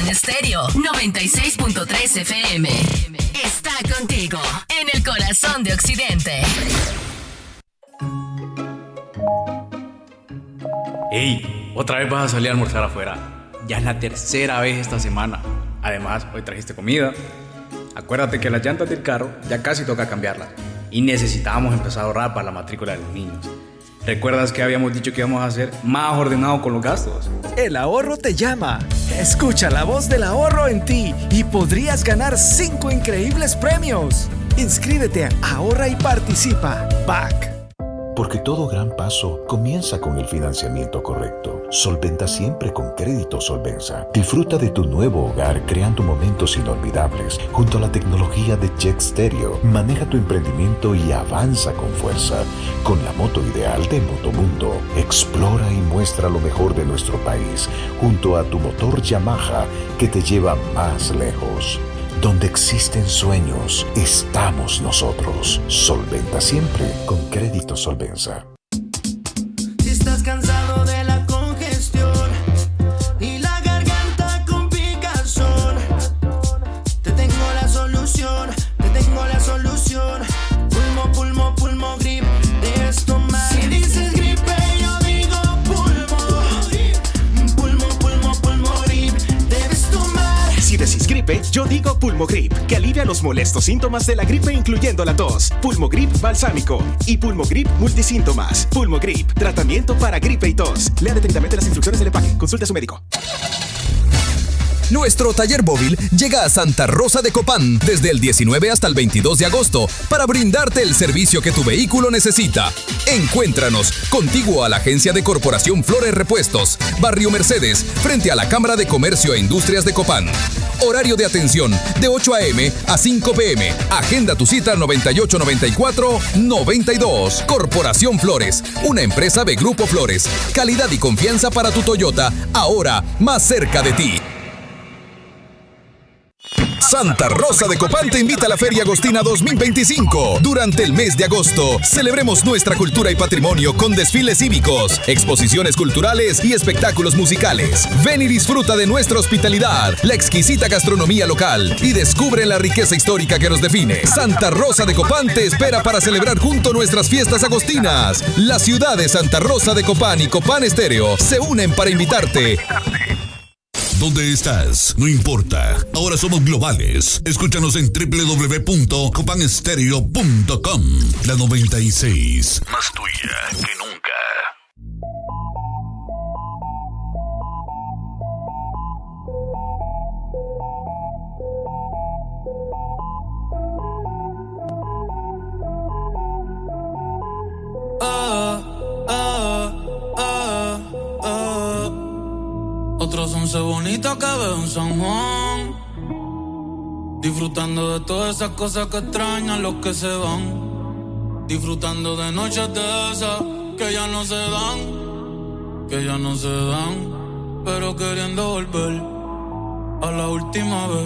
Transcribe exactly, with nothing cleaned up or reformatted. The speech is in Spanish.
Copán Estéreo noventa y seis punto tres F M. Está contigo en el corazón de Occidente. ¡Ey! Otra vez vas a salir a almorzar afuera. Ya es la tercera vez esta semana. Además, hoy trajiste comida. Acuérdate que las llantas del carro ya casi toca cambiarlas. Y necesitábamos empezar a ahorrar para la matrícula de los niños. ¿Recuerdas que habíamos dicho que íbamos a ser más ordenados con los gastos? El ahorro te llama. Escucha la voz del ahorro en ti y podrías ganar cinco increíbles premios. Inscríbete a Ahorra y Participa. B A C. Porque todo gran paso comienza con el financiamiento correcto. Solventa siempre con Crédito Solvenza. Disfruta de tu nuevo hogar creando momentos inolvidables junto a la tecnología de Jet Stereo. Maneja tu emprendimiento y avanza con fuerza. Con la moto ideal de Motomundo. Explora y muestra lo mejor de nuestro país junto a tu motor Yamaha que te lleva más lejos. Donde existen sueños, estamos nosotros. Solventa siempre con Crédito Solvenza. Si estás cansado de la congestión y la garganta con picazón, te tengo la solución, te tengo la solución. Pulmo, pulmo, pulmo grip, de esto más. Si dices gripe, yo digo pulmo. Pulmo, pulmo, pulmo grip, debes tomar. Si decís gripe, yo digo Pulmogrip, que alivia los molestos síntomas de la gripe incluyendo la tos. Pulmogrip balsámico y Pulmogrip multisíntomas. Pulmogrip, tratamiento para gripe y tos. Lea detenidamente las instrucciones del empaque. Consulte a su médico. Nuestro taller móvil llega a Santa Rosa de Copán desde el diecinueve hasta el veintidós de agosto para brindarte el servicio que tu vehículo necesita. Encuéntranos contiguo a la agencia de Corporación Flores Repuestos, Barrio Mercedes, frente a la Cámara de Comercio e Industrias de Copán. Horario de atención de ocho a eme a cinco pe eme. Agenda tu cita noventa y ocho noventa y cuatro noventa y dos. Corporación Flores, una empresa de Grupo Flores. Calidad y confianza para tu Toyota, ahora más cerca de ti. Santa Rosa de Copán te invita a la Feria Agostina dos mil veinticinco. Durante el mes de agosto, celebremos nuestra cultura y patrimonio con desfiles cívicos, exposiciones culturales y espectáculos musicales. Ven y disfruta de nuestra hospitalidad, la exquisita gastronomía local y descubre la riqueza histórica que nos define. Santa Rosa de Copán te espera para celebrar junto nuestras fiestas agostinas. La ciudad de Santa Rosa de Copán y Copán Estéreo se unen para invitarte. ¿Dónde estás? No importa. Ahora somos globales. Escúchanos en doble u doble u doble u punto copan estéreo punto com. La noventa y seis. Más tuya que nunca. Ah, ah, ah, ah. Otros once bonitos que veo en San Juan, disfrutando de todas esas cosas que extrañan los que se van, disfrutando de noches de esas que ya no se dan, que ya no se dan, pero queriendo volver a la última vez.